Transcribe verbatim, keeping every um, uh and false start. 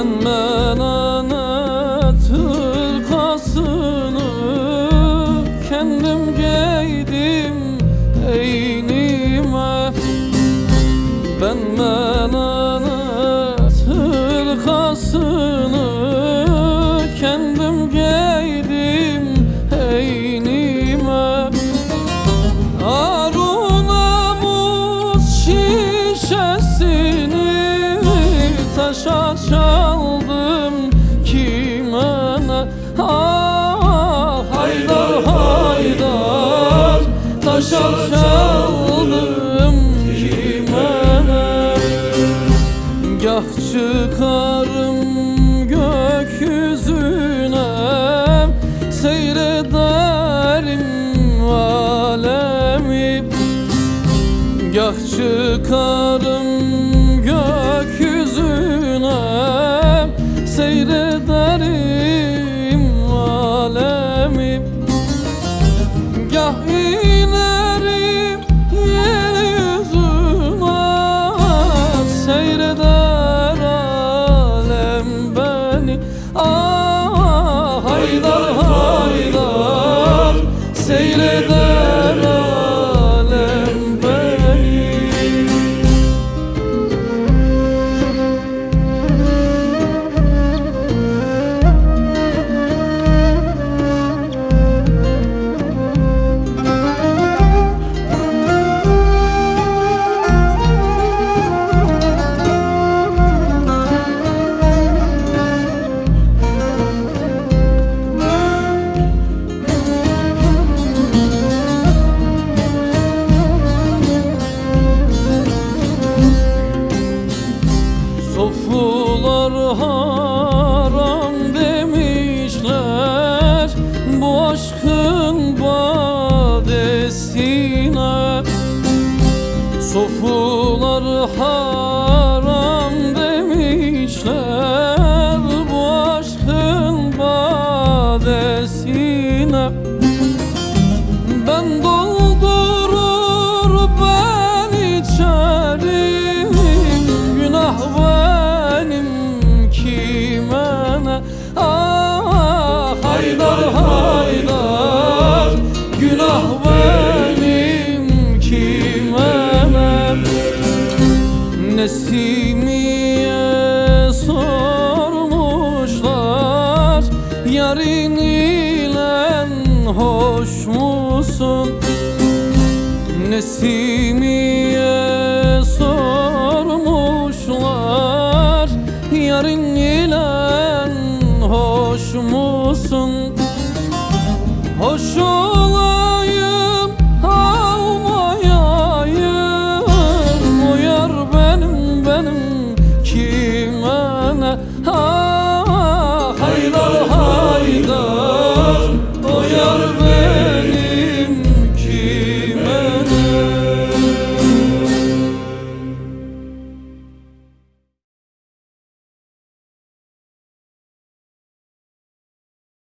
menanet hırkasını kendim giydim eynime. Ben menanet hırkasını kendim giydim eynime. Aruna muz şişesini taşa çaldım kime ne? Ah haydar haydar taşa çaldım kime ne? Gah çıkarım gökyüzüne seyrederim alemi. Gah çıkarım gökyüzüne seyrederim alemi. Gah inerim yeryüzüne seyreder alem beni. Ah haydar haydar seyreder alem beni. Sofular haram demişler bu aşkın badesine. Sofular haram demişler bu aşkın badesine. Ben doldurur ben içerim günah benim kime ne? Ah haydar haydar günah benim kime ne? Nesimiye sormuşlar yarın ile hoş musun? Nesimiye sormuşlar yarın ile hoş musun? Hoşum